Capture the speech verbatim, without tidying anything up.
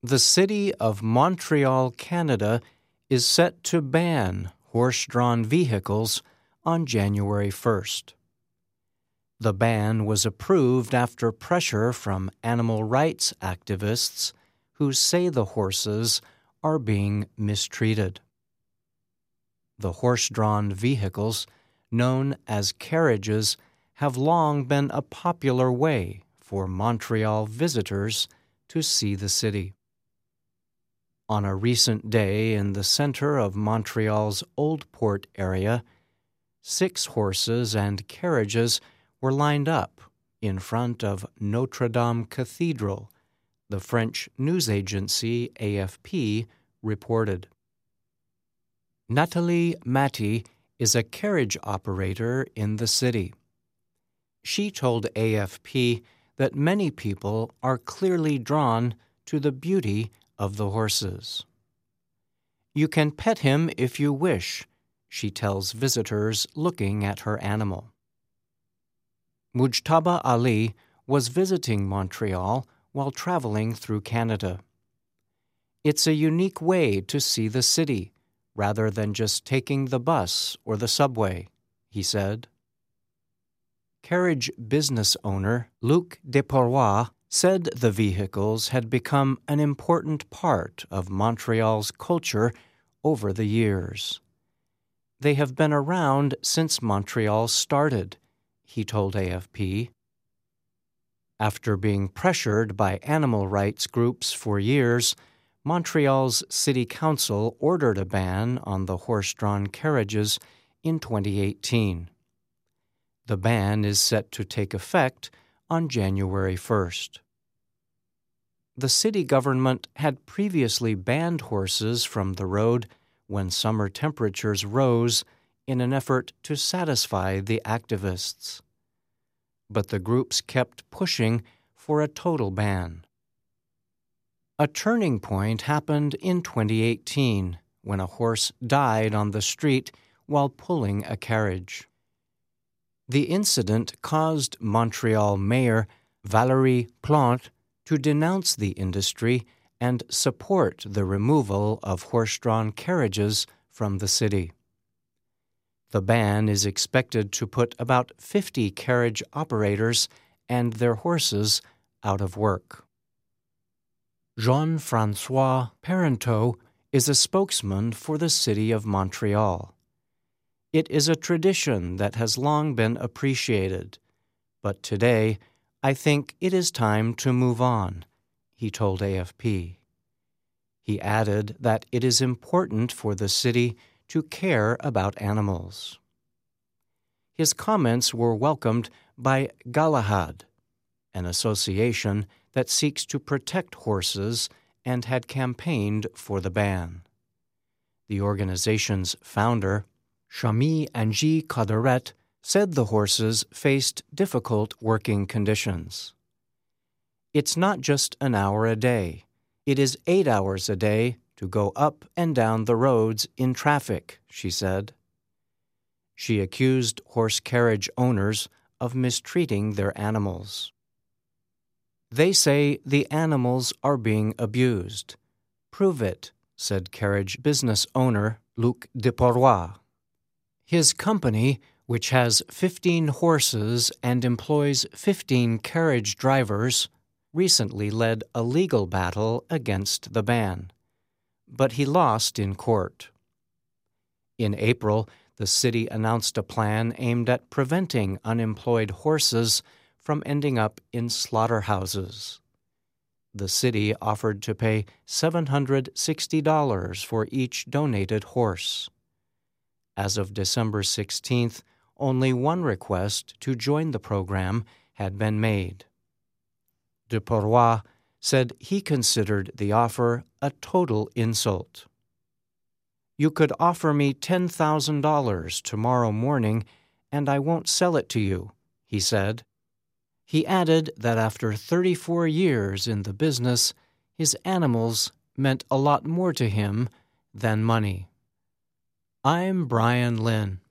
The city of Montreal, Canada, is set to ban horse-drawn vehicles on January first. The ban was approved after pressure from animal rights activists who say the horses are being mistreated. The horse-drawn vehicles, known as carriages, have long been a popular way for Montreal visitors to see the city. On a recent day in the center of Montreal's Old Port area, six horses and carriages were lined up in front of Notre Dame Cathedral, the French news agency A F P reported. Nathalie Matty is a carriage operator in the city. She told A F P that many people are clearly drawn to the beauty of the horses. You can pet him if you wish, she tells visitors looking at her animal. Mujtaba Ali was visiting Montreal while traveling through Canada. It's a unique way to see the city, rather than just taking the bus or the subway, he said. Carriage business owner Luc Deporrois said the vehicles had become an important part of Montreal's culture over the years. They have been around since Montreal started, he told A F P. After being pressured by animal rights groups for years, Montreal's City Council ordered a ban on the horse-drawn carriages in twenty eighteen. The ban is set to take effect on January first. The city government had previously banned horses from the road when summer temperatures rose in an effort to satisfy the activists. But the groups kept pushing for a total ban. A turning point happened in twenty eighteen when a horse died on the street while pulling a carriage. The incident caused Montreal Mayor Valérie Plante to denounce the industry and support the removal of horse-drawn carriages from the city. The ban is expected to put about fifty carriage operators and their horses out of work. Jean-François Parenteau is a spokesman for the city of Montreal. It is a tradition that has long been appreciated, but today I think it is time to move on, he told A F P. He added that it is important for the city to care about animals. His comments were welcomed by Galahad, an association that seeks to protect horses and had campaigned for the ban. The organization's founder, Shami Angie Kaderet, said the horses faced difficult working conditions. It's not just an hour a day. It is eight hours a day to go up and down the roads in traffic, she said. She accused horse carriage owners of mistreating their animals. They say the animals are being abused. Prove it, said carriage business owner Luc Deporrois. His company, which has fifteen horses and employs fifteen carriage drivers, recently led a legal battle against the ban, but he lost in court. In April, the city announced a plan aimed at preventing unemployed horses from ending up in slaughterhouses. The city offered to pay seven hundred sixty dollars for each donated horse. As of December sixteenth, only one request to join the program had been made. Deporrois said he considered the offer a total insult. You could offer me ten thousand dollars tomorrow morning, and I won't sell it to you, he said. He added that after thirty-four years in the business, his animals meant a lot more to him than money. I'm Brian Lynn.